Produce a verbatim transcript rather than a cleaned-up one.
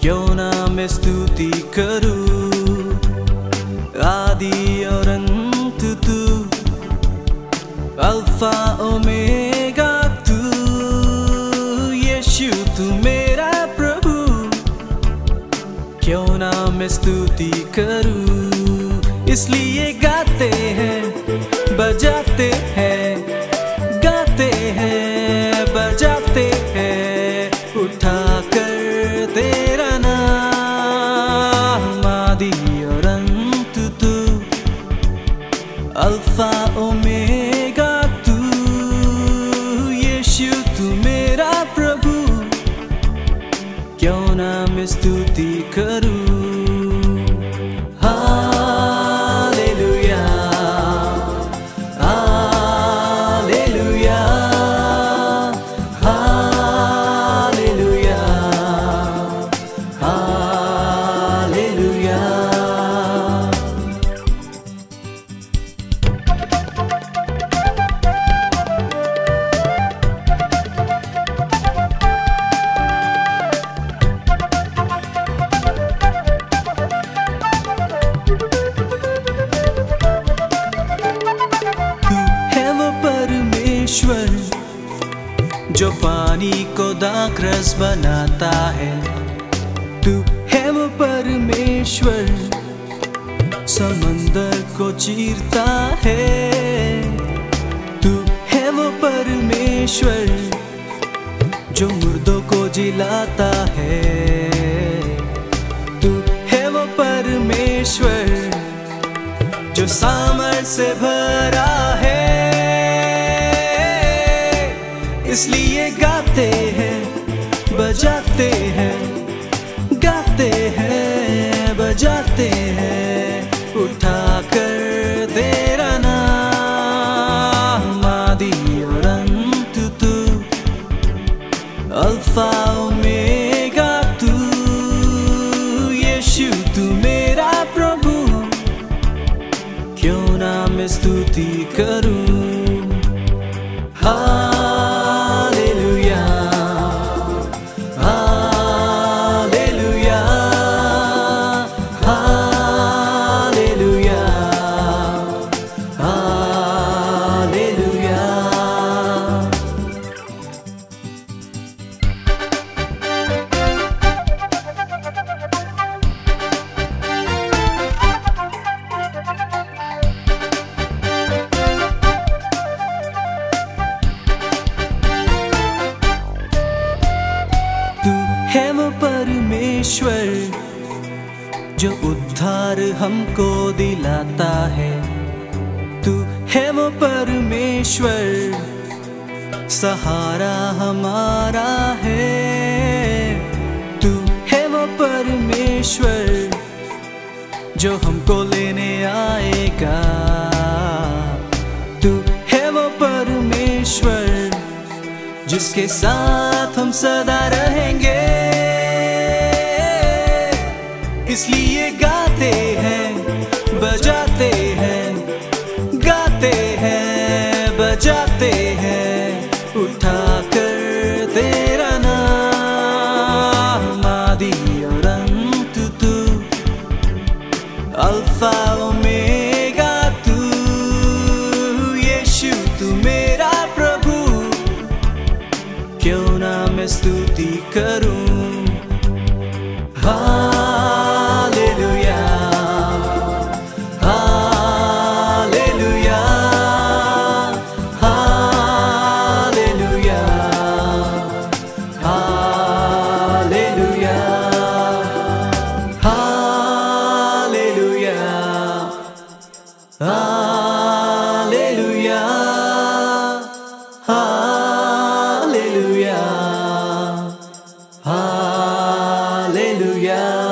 क्यों ना मैं स्तुति करूं, आदि और अंत तू, अल्फा ओमेगा तू, यीशु तू मेरा प्रभु। क्यों ना मैं स्तुति करूं, इसलिए गाते हैं, बजाते हैं, गाते हैं, बजाते हैं, उठा कर तेरा नाम। आदि और अंत तू, अल्फा ओमेगा तू, यीशु तू मेरा प्रभु। क्यों ना मैं स्तुति करूं। जो पानी को दाखरस बनाता है, तू है वो परमेश्वर। समंदर को चीरता है, तू है वो परमेश्वर। जो मुर्दों को जिलाता है, तू है वो परमेश्वर। जो सामर्थ से भरा है, इसलिए गाते हैं, बजाते हैं, गाते हैं, बजाते हैं, उठा कर तेरा नाम। आदि और अंत तू, अल्फा ओमेगा तू, यीशु तू मेरा प्रभु। क्यों ना मैं स्तुति करूं। है वो परमेश्वर जो उद्धार हमको दिलाता है। तू है वो परमेश्वर, सहारा हमारा है। तू है वो परमेश्वर जो हमको लेने आएगा। तू है वो परमेश्वर जिसके साथ हम सदा रहेंगे। इसलिए गाते हैं, बजाते हैं, गाते हैं, बजाते हैं, उठा कर तेरा नाम। आदि और अंत तू, अल्फा ओमेगा तू, यीशु तू मेरा प्रभु। क्यों ना मैं स्तुति करूं। Hallelujah, hallelujah, hallelujah.